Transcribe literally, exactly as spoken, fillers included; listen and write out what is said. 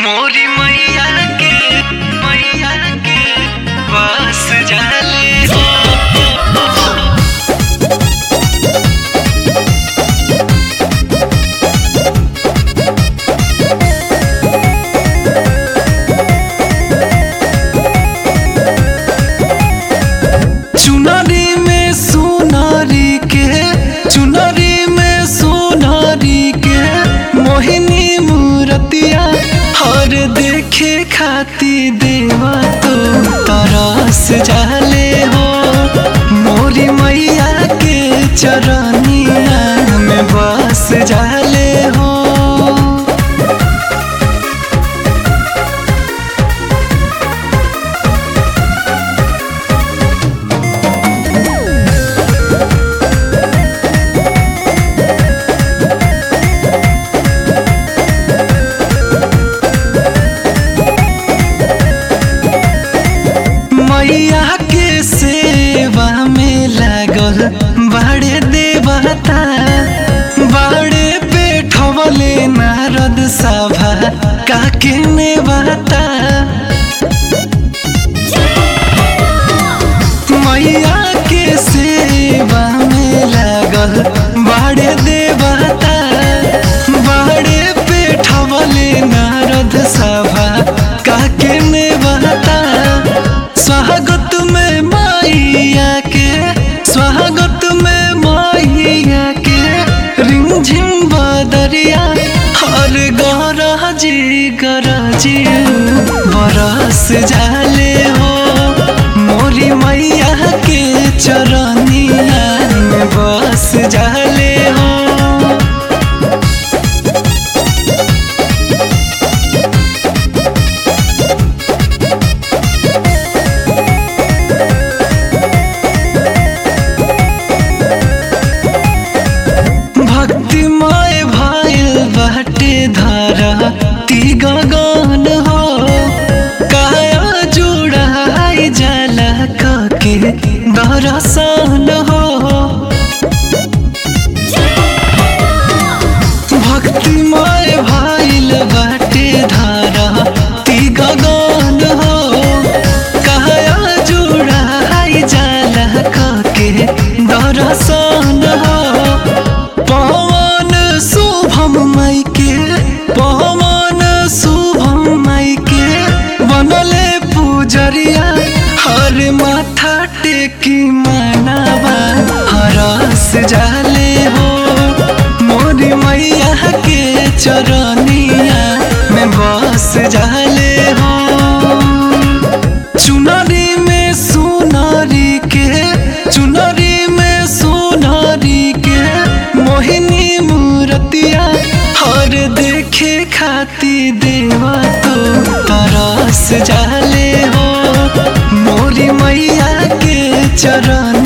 मोरी मैया के मैया के पास जाले हो। चुनरी में सोनारी के चुनरी में सोनारी के मोहिनी मूरतिया हर देखे खाती देवा तो तरस जाले हो। मोरी मैया के चरनिया में बस जाले हो। मैया के सेवा में लागल बड़े देवता बड़े बैठवले नारद सभा काके नेवता। मैया के सेवा में लागल बड़े देवता बड़े बैठवले नारद सभा काके नेवता। स्वागत में मैया के स्वागत में मैया के रिमझिम बदरिया हर गरजी गरजी बरस जाले हो। मोरी मैया के चरनिया में बस जाले हो। भक्तिमय भइल बाटे धारा ती गगन हो। काया जुड़ाई जाला कके दरसन हो। भक्तिमय भइल बाटे धारा ती गगन हो। काया जुड़ाई जाला कके दरसन हो। पवन शुभम मई के पवन शुभम मई के बनले पूजरिया हर माथा टेकी मनावा हरस जाले हो। मोरी मैया के चरनिया में बस जाले हो। चुनरी में सोनारी के चुनरी में सोनारी के मोहिनी मूरतिया हर देखे खाती देवा तो तरस जाले हो। मोरी मैया के चरण